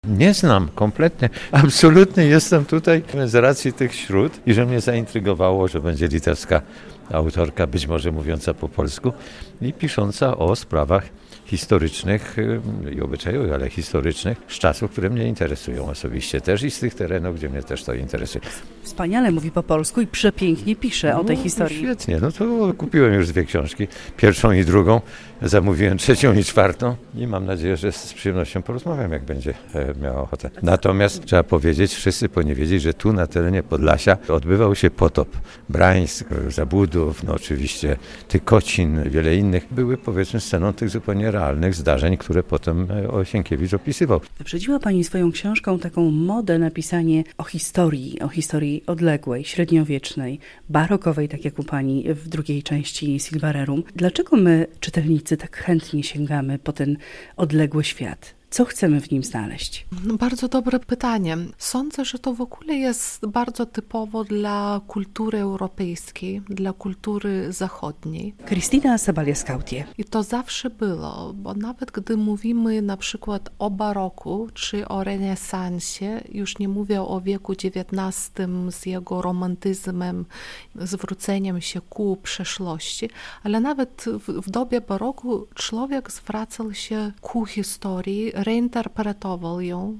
Nie znam kompletnie, absolutnie jestem tutaj z racji tych śród i że mnie zaintrygowało, że będzie litewska autorka, być może mówiąca po polsku i pisząca o sprawach historycznych i obyczajowych, ale historycznych z czasów, które mnie interesują osobiście też i z tych terenów, gdzie mnie też to interesuje. Wspaniale mówi po polsku i przepięknie pisze o tej historii. Świetnie, no to kupiłem już 2 książki, pierwszą i drugą, zamówiłem 3. i 4. i mam nadzieję, że z przyjemnością porozmawiam, jak będzie miała ochotę. Natomiast trzeba powiedzieć, wszyscy powinni wiedzieć, że tu na terenie Podlasia odbywał się potop. Brańsk, Zabudów, no oczywiście Tykocin, wiele innych były powiedzmy sceną tych zupełnie realnych zdarzeń, które potem Sienkiewicz opisywał. Wyprzedziła Pani swoją książką taką modę na pisanie o historii odległej, średniowiecznej, barokowej, tak jak u Pani w drugiej części Silvarerum. Dlaczego my, czytelnicy, tak chętnie sięgamy po ten odległy świat? Co chcemy w nim znaleźć? Bardzo dobre pytanie. Sądzę, że to w ogóle jest bardzo typowo dla kultury europejskiej, dla kultury zachodniej. Krystyna Sabaliaskautė. I to zawsze było, bo nawet gdy mówimy na przykład o baroku czy o renesansie, już nie mówię o wieku XIX z jego romantyzmem, zwróceniem się ku przeszłości, ale nawet w dobie baroku człowiek zwracał się ku historii, reinterpretował ją,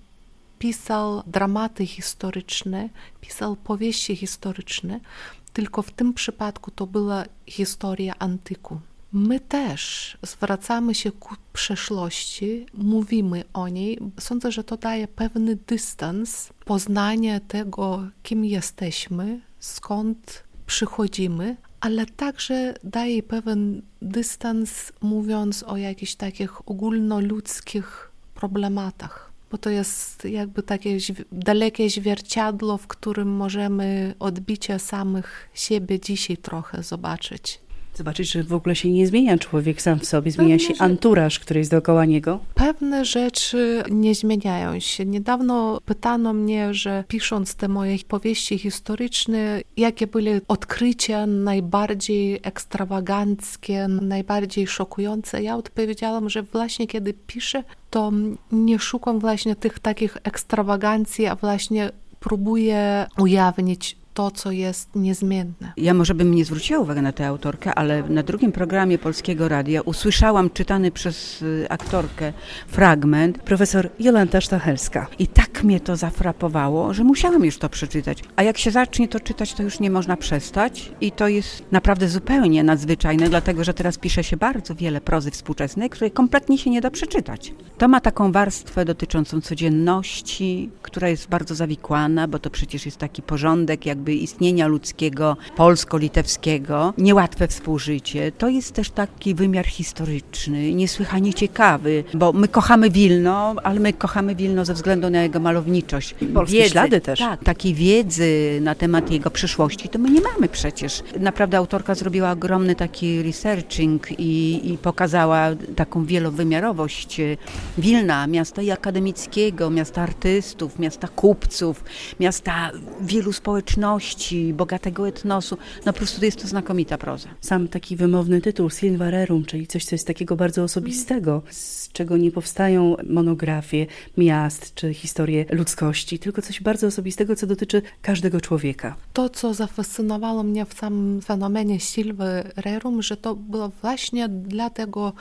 pisał dramaty historyczne, pisał powieści historyczne, tylko w tym przypadku to była historia antyku. My też zwracamy się ku przeszłości, mówimy o niej. Sądzę, że to daje pewny dystans, poznanie tego, kim jesteśmy, skąd przychodzimy, ale także daje pewien dystans, mówiąc o jakichś takich ogólnoludzkich problematach, bo to jest jakby takie dalekie zwierciadło, w którym możemy odbicie samych siebie dzisiaj trochę zobaczyć. Zobaczyć, że w ogóle się nie zmienia człowiek sam w sobie, zmienia się anturaż, który jest dookoła niego. Pewne rzeczy nie zmieniają się. Niedawno pytano mnie, że pisząc te moje powieści historyczne, jakie były odkrycia najbardziej ekstrawaganckie, najbardziej szokujące. Ja odpowiedziałam, że właśnie kiedy piszę, to nie szukam właśnie tych takich ekstrawagancji, a właśnie próbuję ujawnić to, co jest niezmienne. Ja może bym nie zwróciła uwagi na tę autorkę, ale na drugim programie Polskiego Radia usłyszałam czytany przez aktorkę fragment. Profesor Jolanta Stachelska. I tak mnie to zafrapowało, że musiałam już to przeczytać. A jak się zacznie to czytać, to już nie można przestać i to jest naprawdę zupełnie nadzwyczajne, dlatego że teraz pisze się bardzo wiele prozy współczesnej, której kompletnie się nie da przeczytać. To ma taką warstwę dotyczącą codzienności, która jest bardzo zawikłana, bo to przecież jest taki porządek jakby istnienia ludzkiego, polsko-litewskiego, niełatwe współżycie. To jest też taki wymiar historyczny, niesłychanie ciekawy, bo my kochamy Wilno, ale my kochamy Wilno ze względu na jego malowniczość. Polskie ślady też. Tak, takiej wiedzy na temat jego przyszłości to my nie mamy przecież. Naprawdę autorka zrobiła ogromny taki researching i pokazała taką wielowymiarowość Wilna, miasta i akademickiego, miasta artystów, miasta kupców, miasta wielu społeczności, bogatego etnosu. No po prostu jest to znakomita proza. Sam taki wymowny tytuł Silvarerum, czyli coś, co jest takiego bardzo osobistego, z czego nie powstają monografie miast czy historie ludzkości, tylko coś bardzo osobistego, co dotyczy każdego człowieka. To, co zafascynowało mnie w samym fenomenie Silvarerum, że to było właśnie dlatego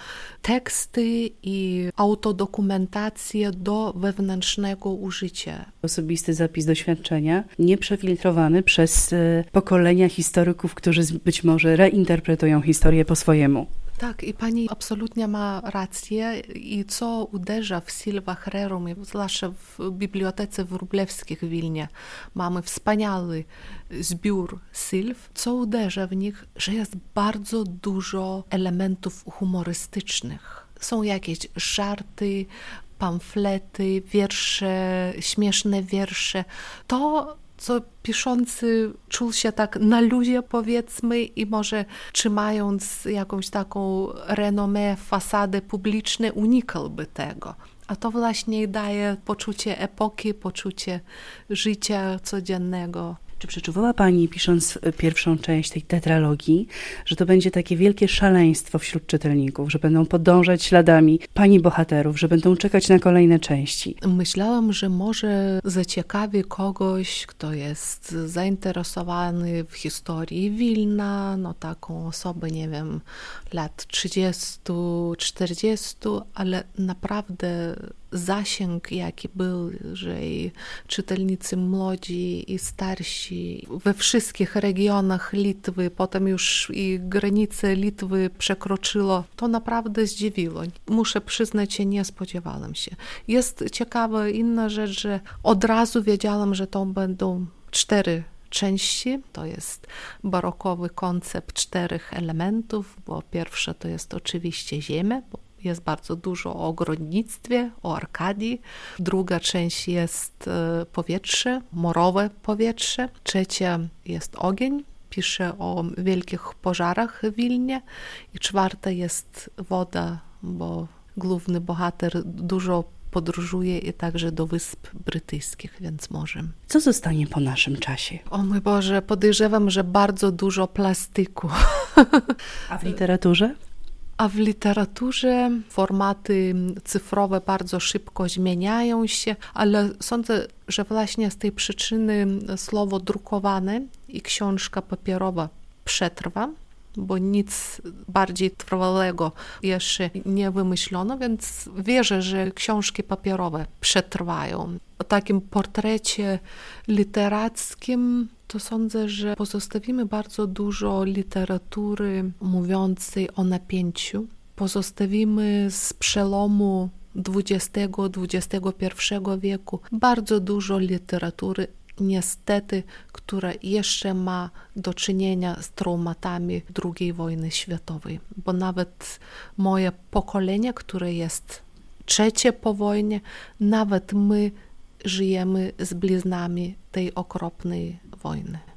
teksty i autodokumentacje do wewnętrznego użycia. Osobisty zapis doświadczenia, nieprzefiltrowany przez pokolenia historyków, którzy być może reinterpretują historię po swojemu. Tak, i pani absolutnie ma rację i co uderza w Silvarerum, zwłaszcza w Bibliotece Wróblewskiej w Wilnie, mamy wspaniały zbiór sylw, co uderza w nich, że jest bardzo dużo elementów humorystycznych. Są jakieś żarty, pamflety, wiersze, śmieszne wiersze. To, co piszący czuł się tak na luzie, powiedzmy, i może trzymając jakąś taką renomę, fasadę publiczną, unikałby tego. A to właśnie daje poczucie epoki, poczucie życia codziennego. Czy przeczuwała Pani, pisząc pierwszą część tej tetralogii, że to będzie takie wielkie szaleństwo wśród czytelników, że będą podążać śladami Pani bohaterów, że będą czekać na kolejne części? Myślałam, że może zaciekawi kogoś, kto jest zainteresowany w historii Wilna, no taką osobę, nie wiem, lat 30-40, ale naprawdę zasięg, jaki był, że i czytelnicy młodzi i starsi we wszystkich regionach Litwy, potem już i granice Litwy przekroczyło, to naprawdę zdziwiło. Muszę przyznać, że nie spodziewałam się. Jest ciekawa inna rzecz, że od razu wiedziałam, że to będą 4 części. To jest barokowy koncept 4 elementów, bo pierwsze to jest oczywiście ziemia, bo jest bardzo dużo o ogrodnictwie, o Arkadii. Druga część jest powietrze, morowe powietrze. Trzecia jest ogień. Pisze o wielkich pożarach w Wilnie. I czwarta jest woda, bo główny bohater dużo podróżuje i także do Wysp Brytyjskich, więc morzem. Co zostanie po naszym czasie? O mój Boże, podejrzewam, że bardzo dużo plastyku. A w literaturze? A w literaturze formaty cyfrowe bardzo szybko zmieniają się, ale sądzę, że właśnie z tej przyczyny słowo drukowane i książka papierowa przetrwa, bo nic bardziej trwałego jeszcze nie wymyślono, więc wierzę, że książki papierowe przetrwają. O takim portrecie literackim to sądzę, że pozostawimy bardzo dużo literatury mówiącej o napięciu. Pozostawimy z przełomu XX-XXI wieku bardzo dużo literatury, niestety, która jeszcze ma do czynienia z traumatami II wojny światowej. Bo nawet moje pokolenie, które jest trzecie po wojnie, nawet my żyjemy z bliznami tej okropnej wojny.